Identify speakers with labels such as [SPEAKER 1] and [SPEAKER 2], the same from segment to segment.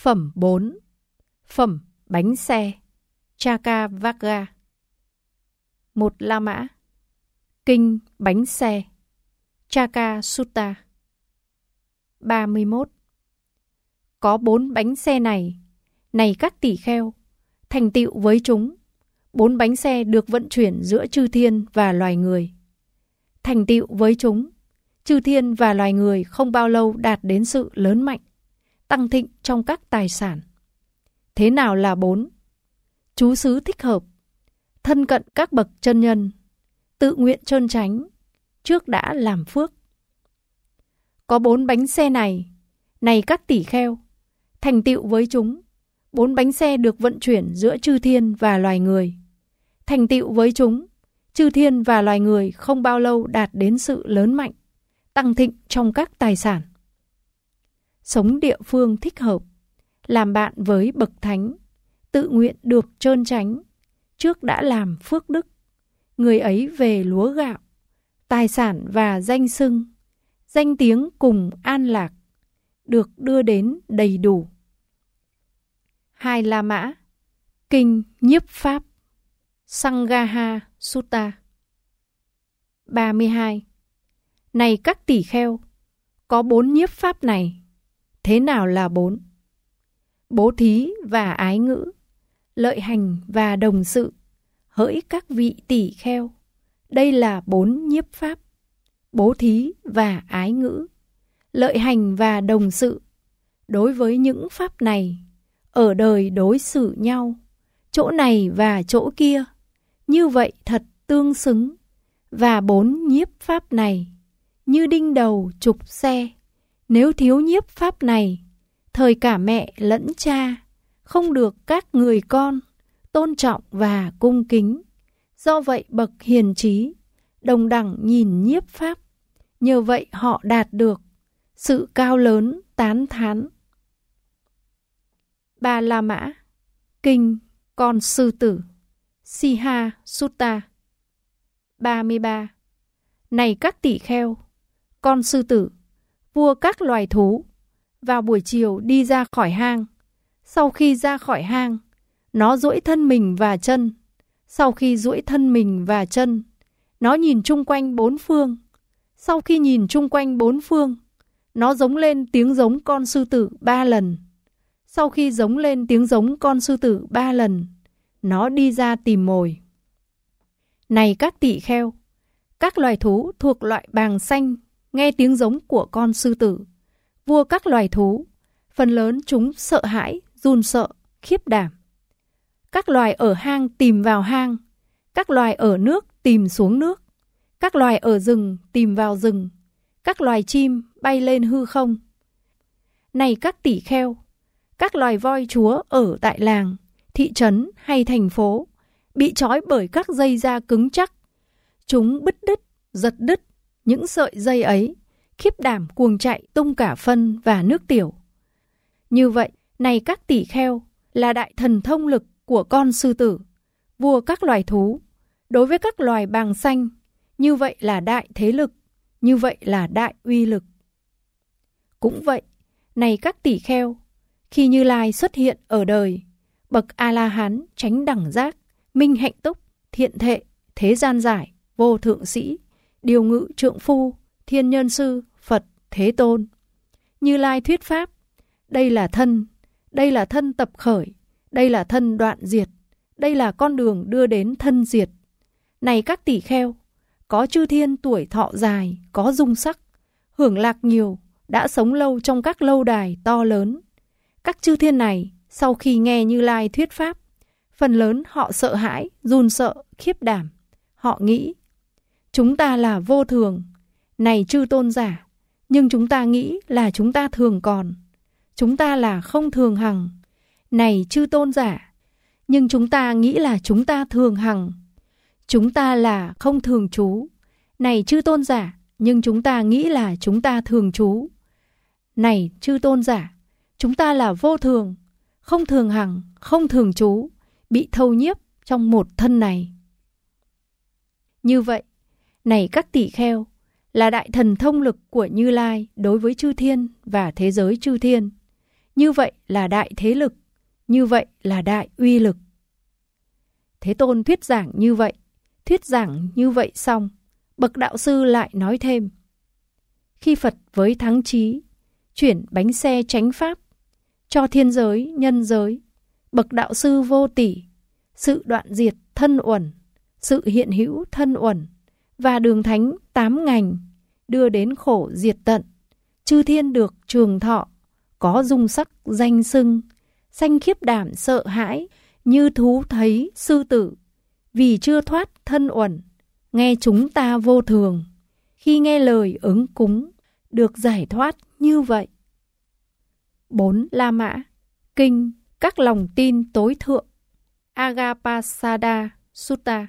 [SPEAKER 1] Phẩm 4. Phẩm bánh xe Chakavagga. 1 La Mã. Kinh bánh xe Chaka Sutta. 31. Có 4 bánh xe này, này các tỷ kheo, thành tựu với chúng. 4 bánh xe được vận chuyển giữa chư thiên và loài người. Thành tựu với chúng, chư thiên và loài người không bao lâu đạt đến sự lớn mạnh, tăng thịnh trong các tài sản. Thế nào là 4? Trú xứ thích hợp, thân cận các bậc chân nhân, tự nguyện trơn chánh, trước đã làm phước. Có 4 bánh xe này, này các tỷ kheo, thành tựu với chúng. 4 bánh xe được vận chuyển giữa chư thiên và loài người. Thành tựu với chúng, chư thiên và loài người không bao lâu đạt đến sự lớn mạnh, tăng thịnh trong các tài sản. Sống địa phương thích hợp, làm bạn với bậc thánh, tự nguyện được trơn chánh, trước đã làm phước đức. Người ấy về lúa gạo, tài sản và danh xưng, danh tiếng cùng an lạc, được đưa đến đầy đủ. 2 La Mã. Kinh Nhiếp Pháp Sanghaha Sutta. 32. Này các tỷ kheo, có 4 nhiếp pháp này. Thế nào là 4? Bố thí và ái ngữ, lợi hành và đồng sự. Hỡi các vị tỷ kheo, đây là 4 nhiếp pháp. Bố thí và ái ngữ, lợi hành và đồng sự. Đối với những pháp này, ở đời đối xử nhau, chỗ này và chỗ kia, như vậy thật tương xứng. Và 4 nhiếp pháp này, như đinh đầu trục xe, nếu thiếu nhiếp pháp này, thời cả mẹ lẫn cha, không được các người con tôn trọng và cung kính. Do vậy bậc hiền trí, đồng đẳng nhìn nhiếp pháp, nhờ vậy họ đạt được sự cao lớn tán thán. 3 La Mã. Kinh Con Sư Tử Siha Sutta. 33. Này các tỷ kheo, con sư tử, vua các loài thú, vào buổi chiều đi ra khỏi hang. Sau khi ra khỏi hang, nó duỗi thân mình và chân. Sau khi duỗi thân mình và chân, nó nhìn chung quanh 4 phương. Sau khi nhìn chung quanh 4 phương, nó giống lên tiếng giống con sư tử 3 lần. Sau khi giống lên tiếng giống con sư tử 3 lần, nó đi ra tìm mồi. Này các tỷ kheo, các loài thú thuộc loại bàng xanh nghe tiếng giống của con sư tử, vua các loài thú, phần lớn chúng sợ hãi, run sợ, khiếp đảm. Các loài ở hang tìm vào hang, các loài ở nước tìm xuống nước, các loài ở rừng tìm vào rừng, các loài chim bay lên hư không. Này các tỷ kheo, các loài voi chúa ở tại làng, thị trấn hay thành phố, bị trói bởi các dây da cứng chắc. Chúng bứt đứt, giật đứt những sợi dây ấy, khiếp đảm cuồng chạy tung cả phân và nước tiểu. Như vậy, này các tỷ kheo, là đại thần thông lực của con sư tử, vua các loài thú. Đối với các loài bàng xanh, như vậy là đại thế lực, như vậy là đại uy lực. Cũng vậy, này các tỷ kheo, khi Như Lai xuất hiện ở đời, bậc A-la-hán chánh đẳng giác, minh hạnh túc, thiện thệ, thế gian giải, vô thượng sĩ, điều ngự trượng phu, thiên nhân sư, Phật, Thế Tôn. Như Lai thuyết pháp, đây là thân tập khởi, đây là thân đoạn diệt, đây là con đường đưa đến thân diệt. Này các tỷ kheo, có chư thiên tuổi thọ dài, có dung sắc, hưởng lạc nhiều, đã sống lâu trong các lâu đài to lớn. Các chư thiên này, sau khi nghe Như Lai thuyết pháp, phần lớn họ sợ hãi, run sợ, khiếp đảm. Họ nghĩ, chúng ta là vô thường, này chư tôn giả, nhưng chúng ta nghĩ là chúng ta thường còn. Chúng ta là không thường hằng, này chư tôn giả, nhưng chúng ta nghĩ là chúng ta thường hằng. Chúng ta là không thường trú, này chư tôn giả, nhưng chúng ta nghĩ là chúng ta thường trú. Này chư tôn giả, chúng ta là vô thường, không thường hằng, không thường trú, bị thâu nhiếp trong một thân này. Như vậy, này các tỷ kheo, là đại thần thông lực của Như Lai đối với chư thiên và thế giới chư thiên. Như vậy là đại thế lực, như vậy là đại uy lực. Thế Tôn thuyết giảng như vậy xong, bậc đạo sư lại nói thêm. Khi Phật với thắng trí, chuyển bánh xe chánh pháp, cho thiên giới, nhân giới, bậc đạo sư vô tỷ, sự đoạn diệt thân uẩn, sự hiện hữu thân uẩn, và đường thánh 8 ngành, đưa đến khổ diệt tận, chư thiên được trường thọ, có dung sắc danh xưng, sanh khiếp đảm sợ hãi, như thú thấy sư tử, vì chưa thoát thân uẩn, nghe chúng ta vô thường, khi nghe lời ứng cúng, được giải thoát như vậy. 4. La Mã Kinh các lòng tin tối thượng, Agapada Sutta.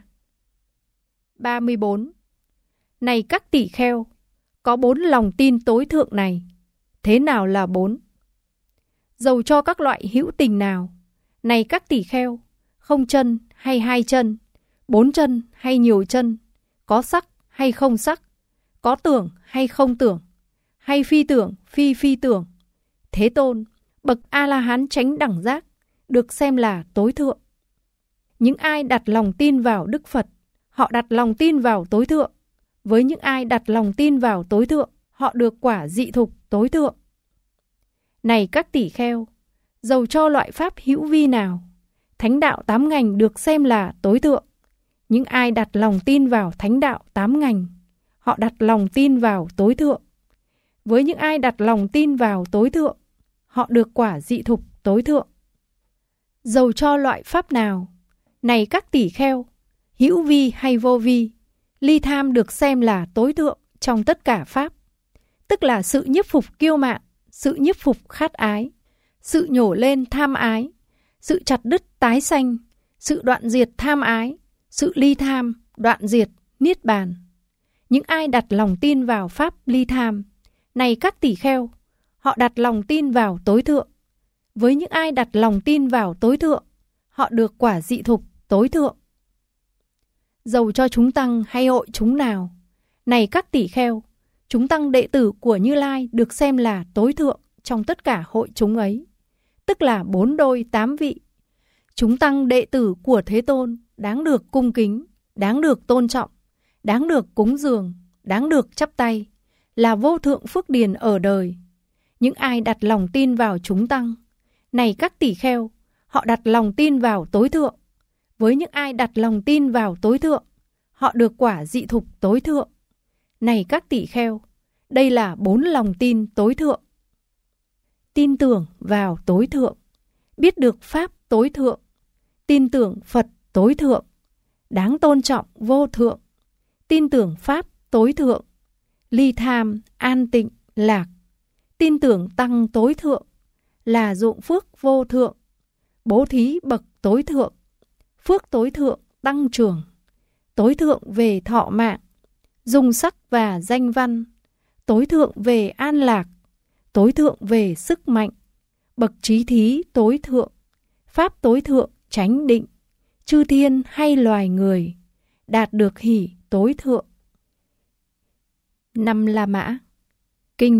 [SPEAKER 1] 34. Này các tỷ kheo, có 4 lòng tin tối thượng này. Thế nào là 4? Dầu cho các loại hữu tình nào, này các tỷ kheo, không chân hay 2 chân, 4 chân hay nhiều chân, có sắc hay không sắc, có tưởng hay không tưởng, hay phi tưởng phi tưởng, Thế Tôn, bậc A-la-hán chánh đẳng giác, được xem là tối thượng. Những ai đặt lòng tin vào Đức Phật, họ đặt lòng tin vào tối thượng. Với những ai đặt lòng tin vào tối thượng, họ được quả dị thục tối thượng. Này các tỷ kheo, dầu cho loại pháp hữu vi nào, thánh đạo 8 ngành được xem là tối thượng. Những ai đặt lòng tin vào thánh đạo 8 ngành, họ đặt lòng tin vào tối thượng. Với những ai đặt lòng tin vào tối thượng, họ được quả dị thục tối thượng. Dầu cho loại pháp nào, này các tỷ kheo, hữu vi hay vô vi, ly tham được xem là tối thượng trong tất cả pháp, tức là sự nhiếp phục kiêu mạn, sự nhiếp phục khát ái, sự nhổ lên tham ái, sự chặt đứt tái sanh, sự đoạn diệt tham ái, sự ly tham, đoạn diệt, niết bàn. Những ai đặt lòng tin vào pháp ly tham, này các tỷ kheo, họ đặt lòng tin vào tối thượng. Với những ai đặt lòng tin vào tối thượng, họ được quả dị thục tối thượng. Dầu cho chúng tăng hay hội chúng nào, này các tỷ kheo, chúng tăng đệ tử của Như Lai được xem là tối thượng trong tất cả hội chúng ấy, tức là 4 đôi 8 vị. Chúng tăng đệ tử của Thế Tôn đáng được cung kính, đáng được tôn trọng, đáng được cúng dường, đáng được chắp tay, là vô thượng phước điền ở đời. Những ai đặt lòng tin vào chúng tăng, này các tỷ kheo, họ đặt lòng tin vào tối thượng. Với những ai đặt lòng tin vào tối thượng, họ được quả dị thục tối thượng. Này các tỷ kheo, đây là 4 lòng tin tối thượng. Tin tưởng vào tối thượng, biết được pháp tối thượng, tin tưởng Phật tối thượng, đáng tôn trọng vô thượng, tin tưởng pháp tối thượng, ly tham, an tịnh, lạc, tin tưởng tăng tối thượng, là dụng phước vô thượng, bố thí bậc tối thượng, phước tối thượng tăng trưởng, tối thượng về thọ mạng, dung sắc và danh văn, tối thượng về an lạc, tối thượng về sức mạnh, bậc trí thí tối thượng, pháp tối thượng chánh định, chư thiên hay loài người, đạt được hỷ tối thượng. 5. La Mã Kinh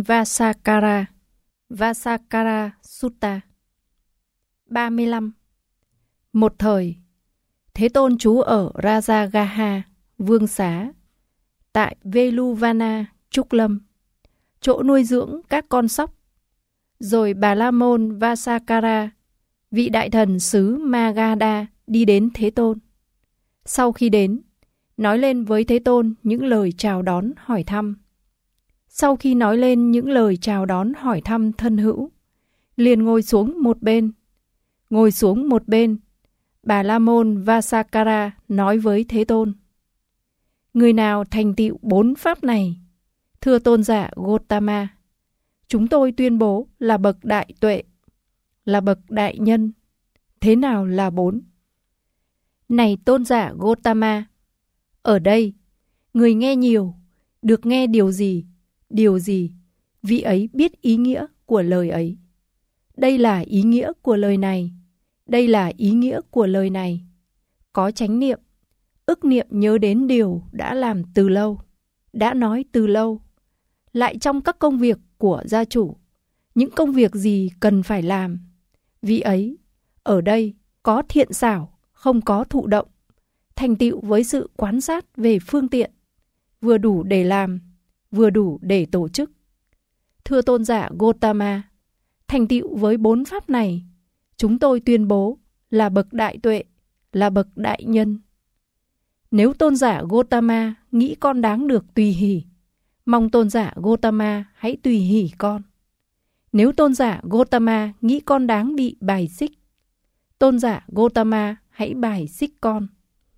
[SPEAKER 1] Vasakara Sutta. 35. Một thời, Thế Tôn trú ở Rajagaha, Vương Xá, tại Veluvana, Trúc Lâm, chỗ nuôi dưỡng các con sóc. Rồi Bà La Môn Vasakara, vị đại thần xứ Magadha, đi đến Thế Tôn. Sau khi đến, nói lên với Thế Tôn những lời chào đón hỏi thăm. Sau khi nói lên những lời chào đón hỏi thăm thân hữu, liền ngồi xuống một bên. Ngồi xuống một bên, Bà La Môn Vasakara nói với Thế Tôn: Người nào thành tựu 4 pháp này, thưa tôn giả Gotama, chúng tôi tuyên bố là bậc đại tuệ, là bậc đại nhân. Thế nào là 4? Này tôn giả Gotama, ở đây, người nghe nhiều, được nghe điều gì, vị ấy biết ý nghĩa của lời ấy. Đây là ý nghĩa của lời này, đây là ý nghĩa của lời này. Có chánh niệm, ức niệm nhớ đến điều đã làm từ lâu, đã nói từ lâu. Lại trong các công việc của gia chủ, những công việc gì cần phải làm. Vì ấy, ở đây có thiện xảo, không có thụ động, thành tựu với sự quan sát về phương tiện, vừa đủ để làm, vừa đủ để tổ chức. Thưa tôn giả Gotama, thành tựu với 4 pháp này, chúng tôi tuyên bố là bậc đại tuệ, là bậc đại nhân. Nếu tôn giả Gotama nghĩ con đáng được tùy hỷ, mong tôn giả Gotama hãy tùy hỷ con. Nếu tôn giả Gotama nghĩ con đáng bị bài xích, tôn giả Gotama hãy bài xích con.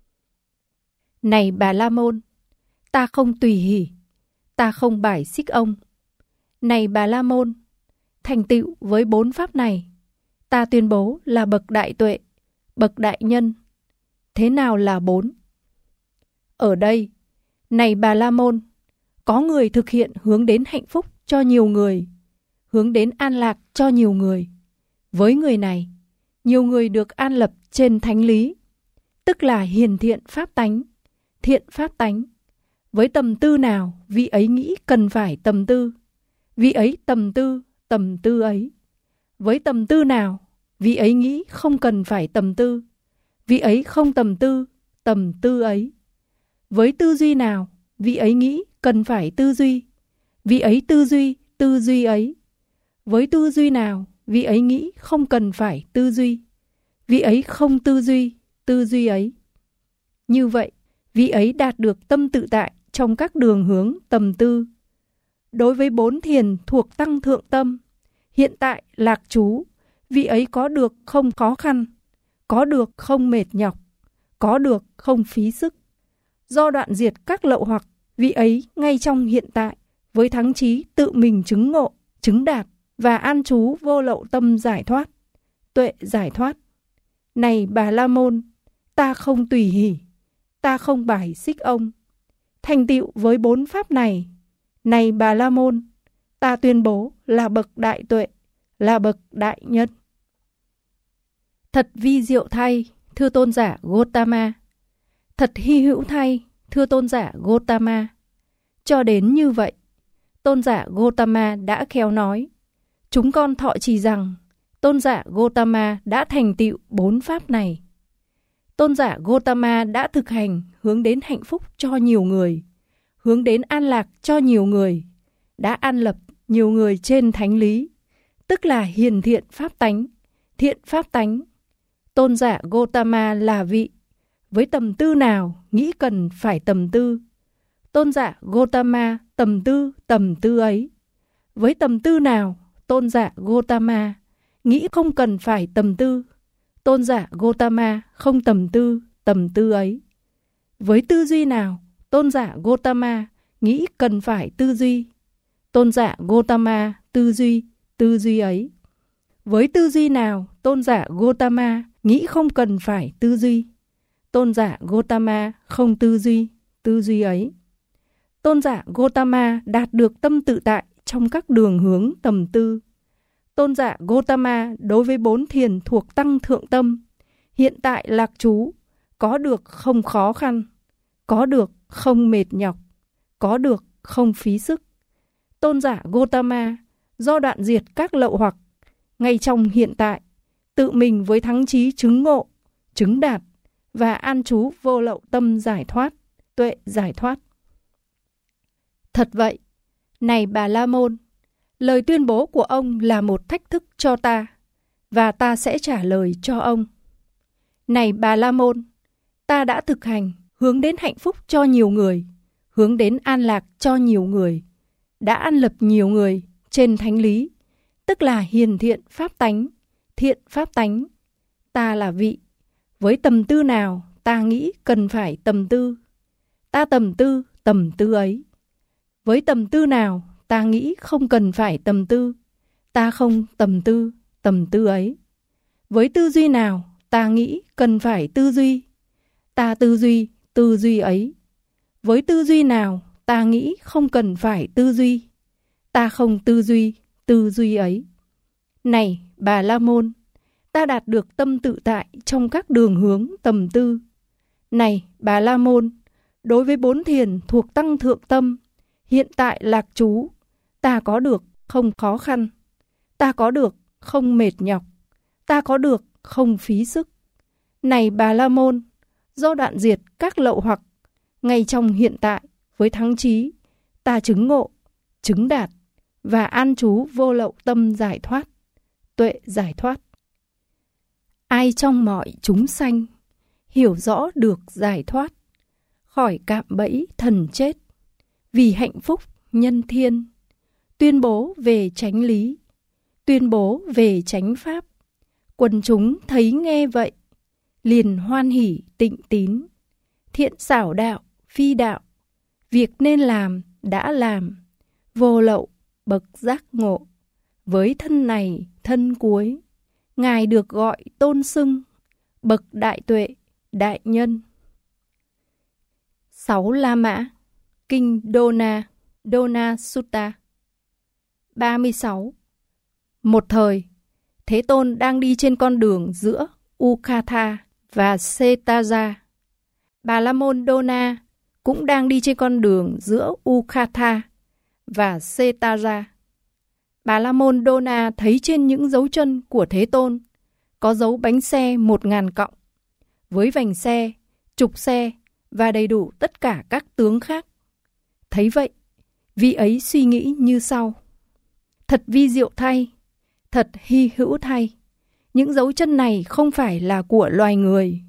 [SPEAKER 1] Này Bà La Môn, ta không tùy hỷ, ta không bài xích ông. Này Bà La Môn, thành tựu với 4 pháp này, ta tuyên bố là bậc đại tuệ, bậc đại nhân. Thế nào là 4? Ở đây, này Bà La Môn, có người thực hiện hướng đến hạnh phúc cho nhiều người, hướng đến an lạc cho nhiều người. Với người này, nhiều người được an lập trên thánh lý, tức là hiền thiện pháp tánh, thiện pháp tánh. Với tầm tư nào, vị ấy nghĩ cần phải tầm tư, vị ấy tầm tư ấy. Với tầm tư nào, vị ấy nghĩ không cần phải tầm tư, vị ấy không tầm tư ấy. Với tư duy nào, vị ấy nghĩ cần phải tư duy, vị ấy tư duy ấy. Với tư duy nào, vị ấy nghĩ không cần phải tư duy, vị ấy không tư duy ấy. Như vậy, vị ấy đạt được tâm tự tại trong các đường hướng tầm tư. Đối với 4 thiền thuộc tăng thượng tâm, hiện tại lạc trú, vị ấy có được không khó khăn, có được không mệt nhọc, có được không phí sức. Do đoạn diệt các lậu hoặc, vị ấy ngay trong hiện tại, với thắng chí tự mình chứng ngộ, chứng đạt và an trú vô lậu tâm giải thoát, tuệ giải thoát. Này Bà La Môn, ta không tùy hỷ, ta không bài xích ông. Thành tựu với 4 pháp này, này Bà La Môn, ta tuyên bố là bậc đại tuệ, là bậc đại nhân. Thật vi diệu thay, thưa tôn giả Gotama. Thật hy hữu thay, thưa tôn giả Gotama. Cho đến như vậy, tôn giả Gotama đã khéo nói. Chúng con thọ trì rằng tôn giả Gotama đã thành tựu 4 pháp này. Tôn giả Gotama đã thực hành hướng đến hạnh phúc cho nhiều người, hướng đến an lạc cho nhiều người, đã an lập nhiều người trên thánh lý, tức là hiền thiện pháp tánh, thiện pháp tánh. Tôn giả Gotama là vị, với tầm tư nào nghĩ cần phải tầm tư, tôn giả Gotama tầm tư ấy. Với tầm tư nào, tôn giả Gotama nghĩ không cần phải tầm tư, tôn giả Gotama không tầm tư ấy. Với tư duy nào, tôn giả Gotama nghĩ cần phải tư duy, tôn giả Gotama tư duy ấy. Với tư duy nào, tôn giả Gotama nghĩ không cần phải tư duy, tôn giả Gotama không tư duy ấy. Tôn giả Gotama đạt được tâm tự tại trong các đường hướng tầm tư. Tôn giả Gotama đối với 4 thiền thuộc tăng thượng tâm, hiện tại lạc trú, có được không khó khăn, có được không mệt nhọc, có được không phí sức. Tôn giả Gotama do đoạn diệt các lậu hoặc, ngay trong hiện tại, tự mình với thắng chí chứng ngộ, chứng đạt và an trú vô lậu tâm giải thoát, tuệ giải thoát. Thật vậy, này Bà La Môn, lời tuyên bố của ông là một thách thức cho ta, và ta sẽ trả lời cho ông. Này Bà La Môn, ta đã thực hành hướng đến hạnh phúc cho nhiều người, hướng đến an lạc cho nhiều người, đã an lập nhiều người trên thánh lý, tức là hiền thiện pháp tánh, thiện pháp tánh. Ta là vị, với tầm tư nào ta nghĩ cần phải tầm tư, ta tầm tư ấy. Với tầm tư nào ta nghĩ không cần phải tầm tư, ta không tầm tư ấy. Với tư duy nào ta nghĩ cần phải tư duy, ta tư duy ấy. Với tư duy nào ta nghĩ không cần phải tư duy, ta không tư duy ấy. Này Bà La Môn, ta đạt được tâm tự tại trong các đường hướng tầm tư. Này Bà La Môn, đối với 4 thiền thuộc tăng thượng tâm, hiện tại lạc trú, ta có được không khó khăn, ta có được không mệt nhọc, ta có được không phí sức. Này Bà La Môn, do đoạn diệt các lậu hoặc, ngay trong hiện tại với thắng trí, ta chứng ngộ, chứng đạt và an trú vô lậu tâm giải thoát, tuệ giải thoát. Ai trong mọi chúng sanh hiểu rõ được giải thoát, khỏi cạm bẫy thần chết, vì hạnh phúc nhân thiên, tuyên bố về chánh lý, tuyên bố về chánh pháp, quần chúng thấy nghe vậy, liền hoan hỉ tịnh tín, thiện xảo đạo phi đạo, việc nên làm đã làm, vô lậu bậc giác ngộ, với thân này thân cuối, Ngài được gọi tôn xưng, bậc đại tuệ, đại nhân. 6 La Mã, Kinh Dona Sutta. 36. Một thời, Thế Tôn đang đi trên con đường giữa Ukatha và Setaja. Bà La Môn Dona cũng đang đi trên con đường giữa Ukatha và Setaja. Bà La Môn Dona thấy trên những dấu chân của Thế Tôn có dấu bánh xe 1000 cọng, với vành xe, trục xe và đầy đủ tất cả các tướng khác. Thấy vậy, vị ấy suy nghĩ như sau: thật vi diệu thay, thật hy hữu thay, những dấu chân này không phải là của loài người.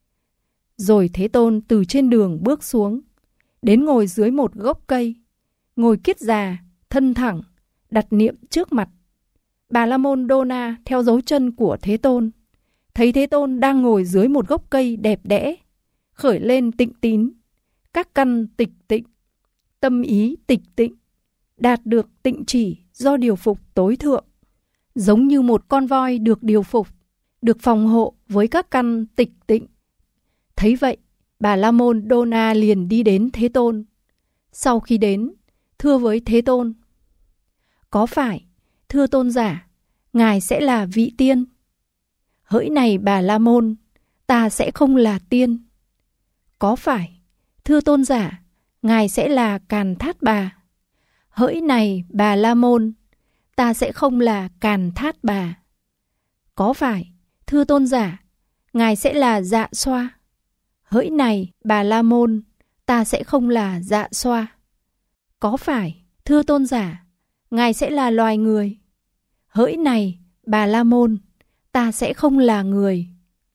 [SPEAKER 1] Rồi Thế Tôn từ trên đường bước xuống, đến ngồi dưới một gốc cây, ngồi kiết già, thân thẳng, đặt niệm trước mặt. Bà La Môn Dona theo dấu chân của Thế Tôn, thấy Thế Tôn đang ngồi dưới một gốc cây đẹp đẽ, khởi lên tịnh tín, các căn tịch tịnh, tâm ý tịch tịnh, đạt được tịnh chỉ do điều phục tối thượng, giống như một con voi được điều phục, được phòng hộ với các căn tịch tịnh. Thấy vậy, bà La Môn Dona liền đi đến Thế Tôn. Sau khi đến, thưa với Thế Tôn: có phải, thưa tôn giả, Ngài sẽ là vị tiên? Hỡi này Bà La Môn, ta sẽ không là tiên. Có phải, thưa tôn giả, Ngài sẽ là Càn Thát Bà? Hỡi này Bà La Môn, ta sẽ không là Càn Thát Bà. Có phải, thưa tôn giả, Ngài sẽ là Dạ Xoa? Hỡi này Bà La Môn, ta sẽ không là Dạ Xoa. Có phải, thưa tôn giả, Ngài sẽ là loài người? Hỡi này Bà La Môn, ta sẽ không là người.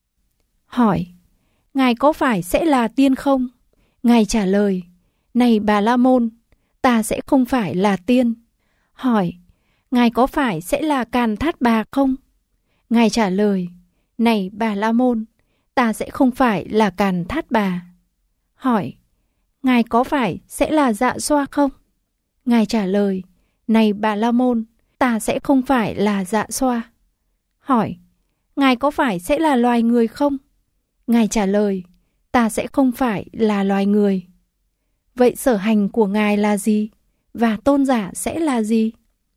[SPEAKER 1] Hỏi: Ngài có phải sẽ là tiên không? Ngài trả lời: này Bà La Môn, ta sẽ không phải là tiên. Hỏi: Ngài có phải sẽ là Càn Thát Bà không? Ngài trả lời: này Bà La Môn, ta sẽ không phải là Càn Thát Bà. Hỏi: Ngài có phải sẽ là Dạ Xoa không? Ngài trả lời: này Bà La Môn, ta sẽ không phải là Dạ Xoa. Hỏi: Ngài có phải sẽ là loài người không? Ngài trả lời: ta sẽ không phải là loài người. Vậy sở hành của Ngài là gì? Và tôn giả sẽ là gì?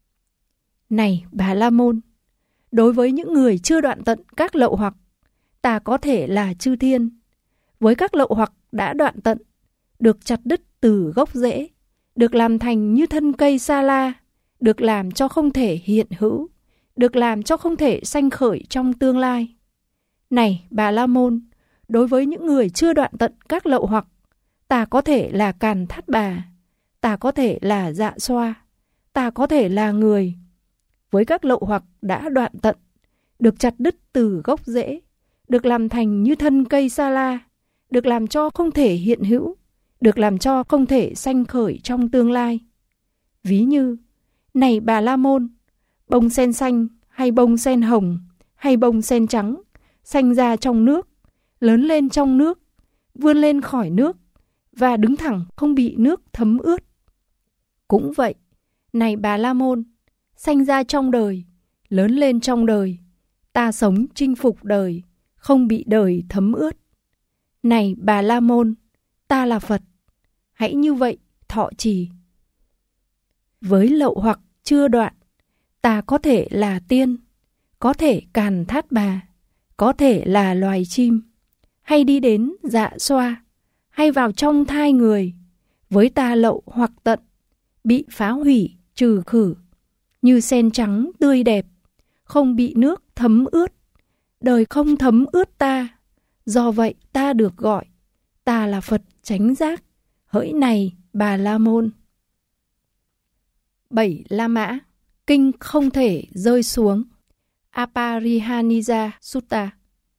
[SPEAKER 1] Này Bà La Môn, đối với những người chưa đoạn tận các lậu hoặc, ta có thể là chư thiên. Với các lậu hoặc đã đoạn tận, được chặt đứt từ gốc rễ, được làm thành như thân cây sa la, được làm cho không thể hiện hữu, được làm cho không thể sanh khởi trong tương lai. Này Bà La Môn, đối với những người chưa đoạn tận các lậu hoặc, ta có thể là Càn Thát Bà, ta có thể là Dạ Xoa, ta có thể là người. Với các lậu hoặc đã đoạn tận, được chặt đứt từ gốc rễ, được làm thành như thân cây sa la, được làm cho không thể hiện hữu, được làm cho không thể sanh khởi trong tương lai. Ví như: này Bà La Môn, bông sen xanh hay bông sen hồng hay bông sen trắng sanh ra trong nước, lớn lên trong nước, vươn lên khỏi nước và đứng thẳng không bị nước thấm ướt. Cũng vậy, này Bà La Môn, sanh ra trong đời, lớn lên trong đời, ta sống chinh phục đời, không bị đời thấm ướt. Này Bà La Môn, ta là Phật, hãy như vậy thọ trì. Với lậu hoặc chưa đoạn, ta có thể là tiên, có thể Càn Thát Bà, có thể là loài chim, hay đi đến Dạ Xoa, hay vào trong thai người. Với ta lậu hoặc tận, bị phá hủy, trừ khử, như sen trắng tươi đẹp, không bị nước thấm ướt, đời không thấm ướt ta, do vậy ta được gọi, ta là Phật chánh giác, hỡi này Bà La Môn. 7. La Mã, kinh không thể rơi xuống, Aparihanija Sutta.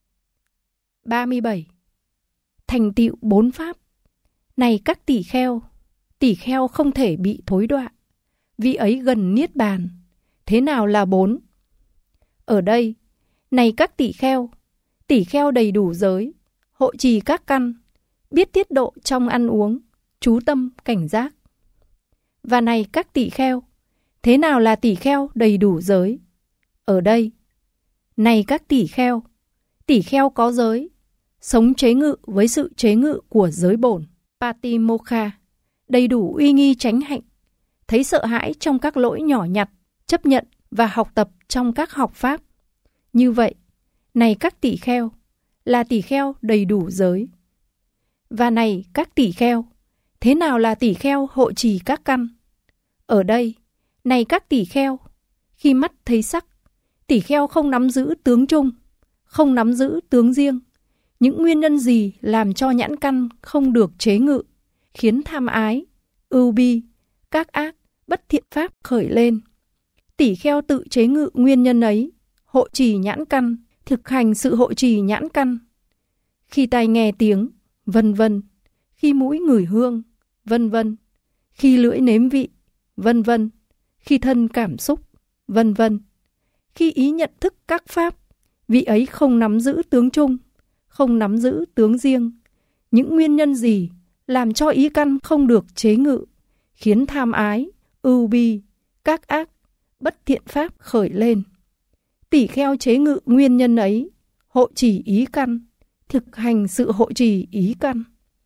[SPEAKER 1] 37. Thành tựu 4 pháp. Này các tỷ kheo không thể bị thối đọa, vì ấy gần niết bàn. Thế nào là 4? Ở đây, này các tỷ kheo đầy đủ giới, hộ trì các căn, biết tiết độ trong ăn uống, chú tâm cảnh giác. Và này các tỷ kheo, thế nào là tỷ kheo đầy đủ giới? Ở đây, này các tỷ kheo có giới, sống chế ngự với sự chế ngự của giới bổn, Patimokkha, đầy đủ uy nghi chánh hạnh, thấy sợ hãi trong các lỗi nhỏ nhặt, chấp nhận và học tập trong các học pháp. Như vậy, này các tỷ kheo, là tỷ kheo đầy đủ giới. Và này các tỷ kheo, thế nào là tỷ kheo hộ trì các căn? Ở đây, này các tỷ kheo, khi mắt thấy sắc, tỷ kheo không nắm giữ tướng chung, không nắm giữ tướng riêng. Những nguyên nhân gì làm cho nhãn căn không được chế ngự, khiến tham ái, ưu bi, các ác, bất thiện pháp khởi lên? Tỷ kheo tự chế ngự nguyên nhân ấy, hộ trì nhãn căn, thực hành sự hộ trì nhãn căn. Khi tai nghe tiếng, vân vân, khi mũi ngửi hương, vân vân, khi lưỡi nếm vị, vân vân, khi thân cảm xúc, vân vân, khi ý nhận thức các pháp, vị ấy không nắm giữ tướng chung, không nắm giữ tướng riêng. Những nguyên nhân gì làm cho ý căn không được chế ngự, khiến tham ái, ưu bi, các ác, bất thiện pháp khởi lên? Tỷ kheo chế ngự nguyên nhân ấy, hộ trì ý căn, thực hành sự hộ trì ý căn.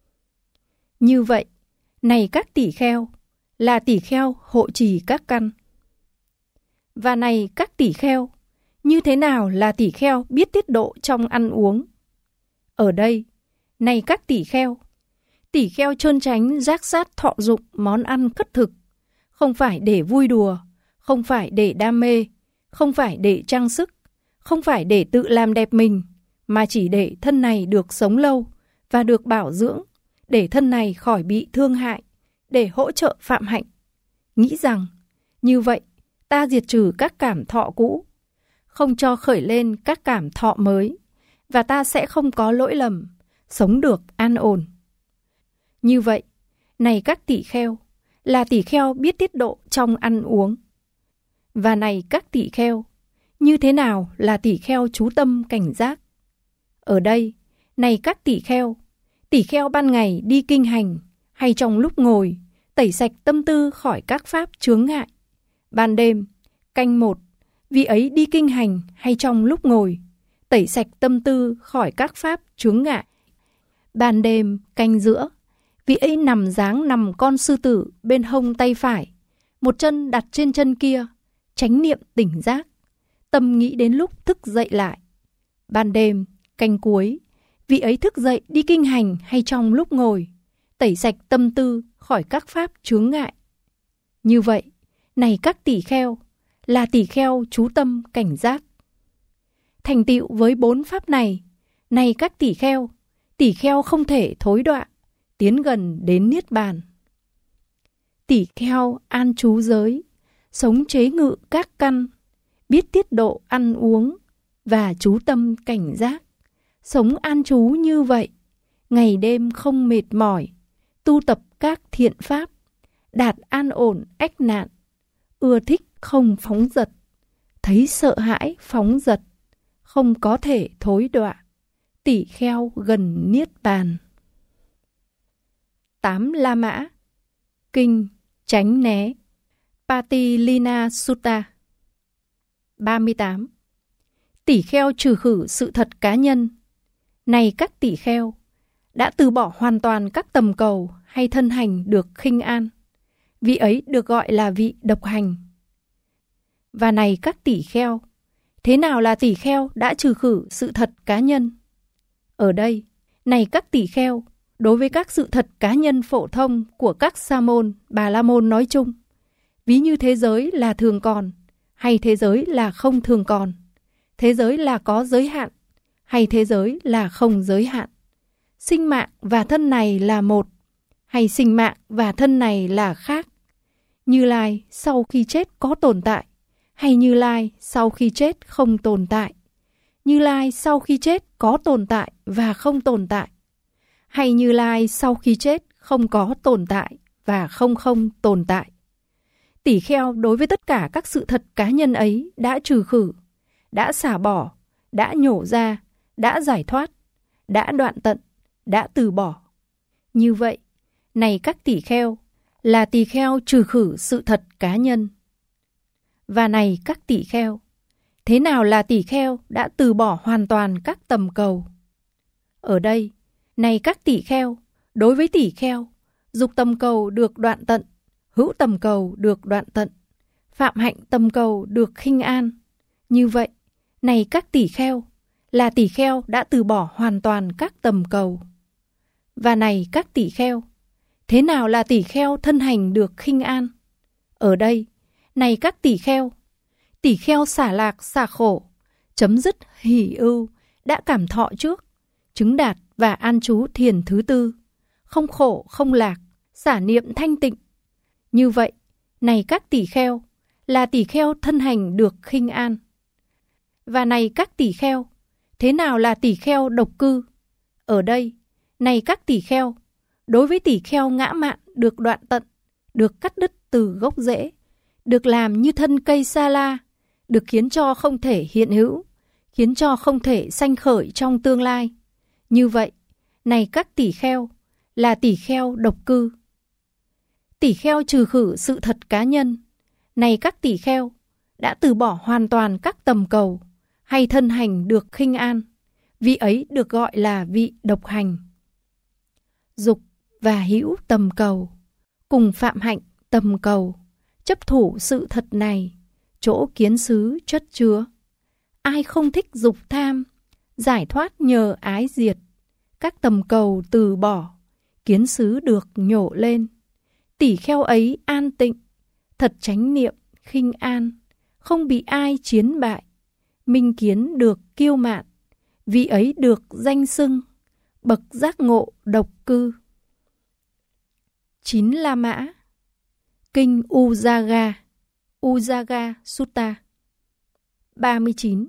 [SPEAKER 1] Như vậy, này các tỷ kheo, là tỷ kheo hộ trì các căn. Và này các tỷ kheo, như thế nào là tỷ kheo biết tiết độ trong ăn uống? Ở đây, này các tỷ kheo trơn tránh giác sát thọ dụng món ăn khất thực, không phải để vui đùa, không phải để đam mê, không phải để trang sức, không phải để tự làm đẹp mình, mà chỉ để thân này được sống lâu và được bảo dưỡng, để thân này khỏi bị thương hại, để hỗ trợ phạm hạnh. Nghĩ rằng, như vậy, ta diệt trừ các cảm thọ cũ, không cho khởi lên các cảm thọ mới, và ta sẽ không có lỗi lầm, sống được an ổn. Như vậy, này các tỷ kheo, là tỷ kheo biết tiết độ trong ăn uống. Và này các tỷ kheo, như thế nào là tỷ kheo chú tâm cảnh giác? Ở đây, này các tỷ kheo ban ngày đi kinh hành, hay trong lúc ngồi, tẩy sạch tâm tư khỏi các pháp chướng ngại. Ban đêm, canh 1, vì ấy đi kinh hành hay trong lúc ngồi, tẩy sạch tâm tư khỏi các pháp chướng ngại. Ban đêm, canh giữa, vì ấy nằm dáng nằm con sư tử bên hông tay phải, một chân đặt trên chân kia, chánh niệm tỉnh giác, tâm nghĩ đến lúc thức dậy lại. Ban đêm, canh cuối, vị ấy thức dậy đi kinh hành hay trong lúc ngồi, tẩy sạch tâm tư khỏi các pháp chướng ngại. Như vậy, này các tỷ kheo, là tỷ kheo chú tâm cảnh giác. Thành tựu với 4 pháp này, này các tỷ kheo không thể thối đọa, tiến gần đến niết bàn. Tỷ kheo an trú giới, sống chế ngự các căn, biết tiết độ ăn uống và chú tâm cảnh giác, sống an trú như vậy, ngày đêm không mệt mỏi, tu tập các thiện pháp, đạt an ổn ách nạn, ưa thích không phóng dật, thấy sợ hãi phóng dật, không có thể thối đọa, tỷ kheo gần niết bàn. 8 La Mã, kinh tránh né, Patilina Sutta. 38. Tỷ kheo trừ khử sự thật cá nhân. Này các tỷ kheo, đã từ bỏ hoàn toàn các tầm cầu hay thân hành được khinh an, vị ấy được gọi là vị độc hành. Và này các tỷ kheo, thế nào là tỷ kheo đã trừ khử sự thật cá nhân? Ở đây, này các tỷ kheo, đối với các sự thật cá nhân phổ thông của các sa môn, bà la môn nói chung, ví như thế giới là thường còn, hay thế giới là không thường còn? Thế giới là có giới hạn, hay thế giới là không giới hạn? Sinh mạng và thân này là một, hay sinh mạng và thân này là khác? Như Lai sau khi chết có tồn tại, hay Như Lai sau khi chết không tồn tại? Như Lai sau khi chết có tồn tại và không tồn tại, hay Như Lai sau khi chết không có tồn tại và không tồn tại? Tỷ kheo đối với tất cả các sự thật cá nhân ấy đã trừ khử, đã xả bỏ, đã nhổ ra, đã giải thoát, đã đoạn tận, đã từ bỏ. Như vậy, này các tỷ kheo, là tỷ kheo trừ khử sự thật cá nhân. Và này các tỷ kheo, thế nào là tỷ kheo đã từ bỏ hoàn toàn các tầm cầu? Ở đây, này các tỷ kheo, đối với tỷ kheo, dục tầm cầu được đoạn tận, hữu tầm cầu được đoạn tận, phạm hạnh tầm cầu được khinh an. Như vậy, này các tỷ kheo, là tỷ kheo đã từ bỏ hoàn toàn các tầm cầu. Và này các tỷ kheo, thế nào là tỷ kheo thân hành được khinh an? Ở đây, này các tỷ kheo xả lạc xả khổ, chấm dứt hỷ ưu, đã cảm thọ trước, chứng đạt và an trú thiền thứ tư, không khổ không lạc, xả niệm thanh tịnh. Như vậy, này các tỷ kheo, là tỷ kheo thân hành được khinh an. Và này các tỷ kheo, thế nào là tỷ kheo độc cư? Ở đây, này các tỷ kheo, đối với tỷ kheo ngã mạn được đoạn tận, được cắt đứt từ gốc rễ, được làm như thân cây sa la, được khiến cho không thể hiện hữu, khiến cho không thể sanh khởi trong tương lai. Như vậy, này các tỷ kheo, là tỷ kheo độc cư. Tỷ kheo trừ khử sự thật cá nhân. Này các tỷ kheo, đã từ bỏ hoàn toàn các tầm cầu, hay thân hành được khinh an. Vị ấy được gọi là vị độc hành. Dục và hữu tầm cầu, cùng phạm hạnh tầm cầu, chấp thủ sự thật này, chỗ kiến xứ chất chứa. Ai không thích dục tham, giải thoát nhờ ái diệt, các tầm cầu từ bỏ, kiến xứ được nhổ lên. Tỷ kheo ấy an tịnh, thật chánh niệm khinh an, không bị ai chiến bại, minh kiến được kiêu mạn. Vị ấy được danh xưng bậc giác ngộ độc cư. 9 La Mã. Kinh Ujjaga Sutta. 39.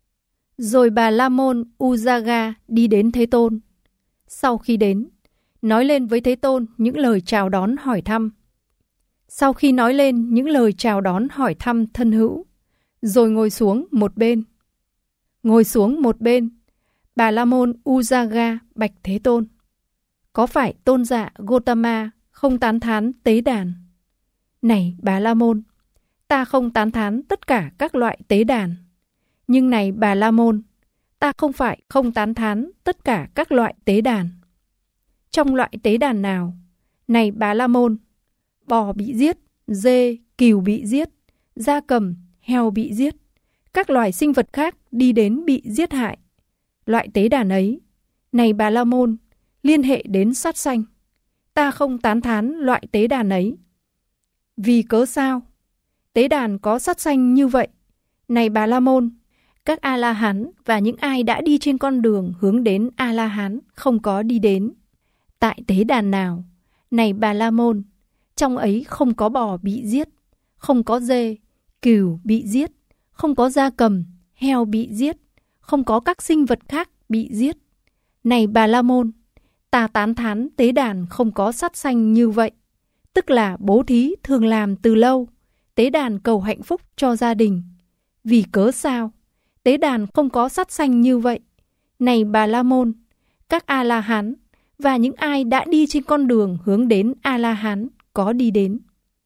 [SPEAKER 1] Rồi Bà La Môn Ujjaga đi đến Thế Tôn. Sau khi đến, nói lên với Thế Tôn những lời chào đón hỏi thăm. Sau khi nói lên những lời chào đón hỏi thăm thân hữu, rồi ngồi xuống một bên. Ngồi xuống một bên, Bà La Môn Ujjaga bạch Thế Tôn: có phải tôn giả Gotama không tán thán tế đàn? Này Bà La Môn, ta không tán thán tất cả các loại tế đàn. Nhưng này Bà La Môn, ta không phải không tán thán tất cả các loại tế đàn. Trong loại tế đàn nào? Này Bà La Môn, bò bị giết, dê, cừu bị giết, gia cầm, heo bị giết, các loài sinh vật khác đi đến bị giết hại. Loại tế đàn ấy, này Bà La Môn, liên hệ đến sát sanh. Ta không tán thán loại tế đàn ấy. Vì cớ sao? Tế đàn có sát sanh như vậy. Này Bà La Môn, các A-la-hán và những ai đã đi trên con đường hướng đến A-la-hán không có đi đến. Tại tế đàn nào? Này Bà La Môn, trong ấy không có bò bị giết, không có dê, cừu bị giết, không có gia cầm, heo bị giết, không có các sinh vật khác bị giết. Này Bà La Môn, ta tán thán tế đàn không có sát sanh như vậy, tức là bố thí thường làm từ lâu, tế đàn cầu hạnh phúc cho gia đình. Vì cớ sao? Tế đàn không có sát sanh như vậy. Này Bà La Môn, các A-la-hán và những ai đã đi trên con đường hướng đến A-la-hán có đi đến.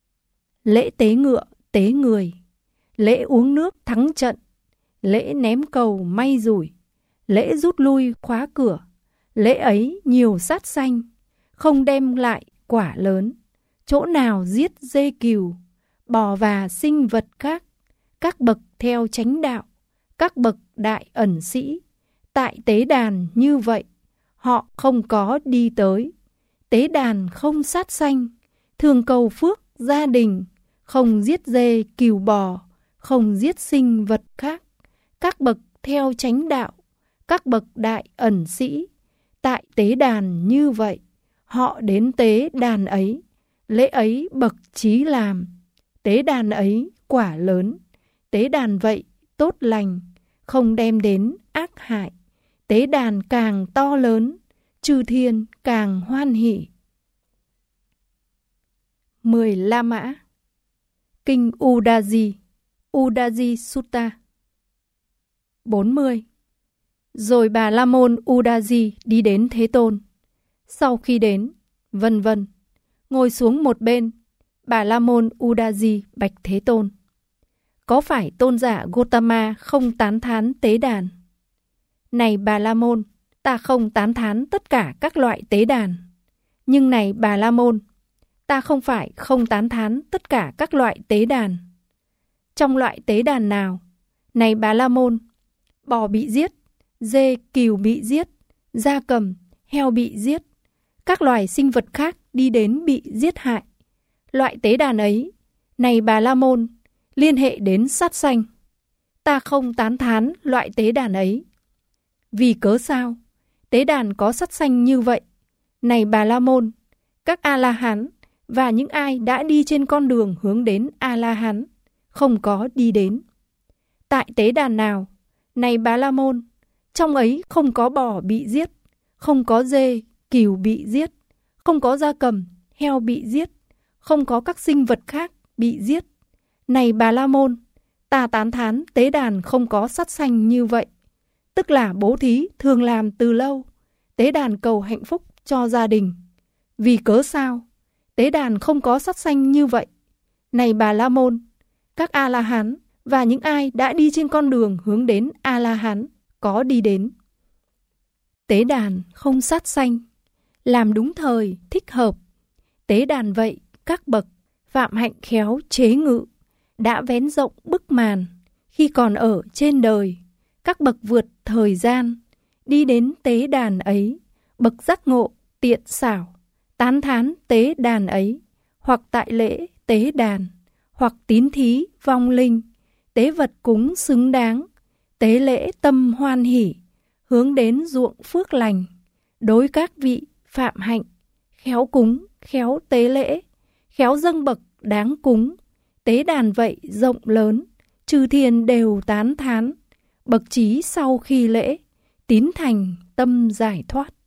[SPEAKER 1] Lễ tế ngựa, tế người, lễ uống nước thắng trận, lễ ném cầu may rủi, lễ rút lui khóa cửa, lễ ấy nhiều sát sanh, không đem lại quả lớn. Chỗ nào giết dê cừu, bò và sinh vật khác, các bậc theo chánh đạo, các bậc đại ẩn sĩ, tại tế đàn như vậy, họ không có đi tới. Tế đàn không sát sanh, thường cầu phước gia đình, không giết dê cừu bò, không giết sinh vật khác. Các bậc theo chánh đạo, các bậc đại ẩn sĩ, tại tế đàn như vậy, họ đến tế đàn ấy, lễ ấy bậc trí làm. Tế đàn ấy quả lớn, tế đàn vậy tốt lành, không đem đến ác hại. Tế đàn càng to lớn, chư thiên càng hoan hỷ. 10 La Mã. Kinh Udaji, Udaji Sutta. 40. Rồi Bà La Môn Udaji đi đến Thế Tôn. Sau khi đến, vân vân, ngồi xuống một bên, Bà La Môn Udaji bạch Thế Tôn: có phải tôn giả Gotama không tán thán tế đàn? Này Bà La Môn, ta không tán thán tất cả các loại tế đàn. Nhưng này Bà La Môn, ta không phải không tán thán tất cả các loại tế đàn. Trong loại tế đàn nào? Này Bà La Môn, bò bị giết, dê cừu bị giết, gia cầm, heo bị giết, các loài sinh vật khác đi đến bị giết hại. Loại tế đàn ấy, này Bà La Môn, liên hệ đến sát sanh. Ta không tán thán loại tế đàn ấy. Vì cớ sao? Tế đàn có sát sanh như vậy. Này Bà La Môn, các A-la-hán và những ai đã đi trên con đường hướng đến A-la-hán không có đi đến. Tại tế đàn nào? Này Bà La Môn, trong ấy không có bò bị giết, không có dê, cừu bị giết, không có gia cầm, heo bị giết, không có các sinh vật khác bị giết. Này Bà La Môn, ta tán thán tế đàn không có sát sanh như vậy. Tức là bố thí thường làm từ lâu, tế đàn cầu hạnh phúc cho gia đình. Vì cớ sao? Tế đàn không có sát sanh như vậy. Này Bà La Môn, các A-la-hán và những ai đã đi trên con đường hướng đến A-la-hán có đi đến. Tế đàn không sát sanh, làm đúng thời, thích hợp. Tế đàn vậy, các bậc phạm hạnh khéo chế ngự, đã vén rộng bức màn. Khi còn ở trên đời, các bậc vượt thời gian, đi đến tế đàn ấy, bậc giác ngộ, tiện xảo, tán thán tế đàn ấy, hoặc tại lễ tế đàn, hoặc tín thí vong linh, tế vật cúng xứng đáng, tế lễ tâm hoan hỷ, hướng đến ruộng phước lành. Đối các vị phạm hạnh, khéo cúng, khéo tế lễ, khéo dâng bậc đáng cúng, tế đàn vậy rộng lớn, chư thiên đều tán thán. Bậc trí sau khi lễ, tín thành tâm giải thoát.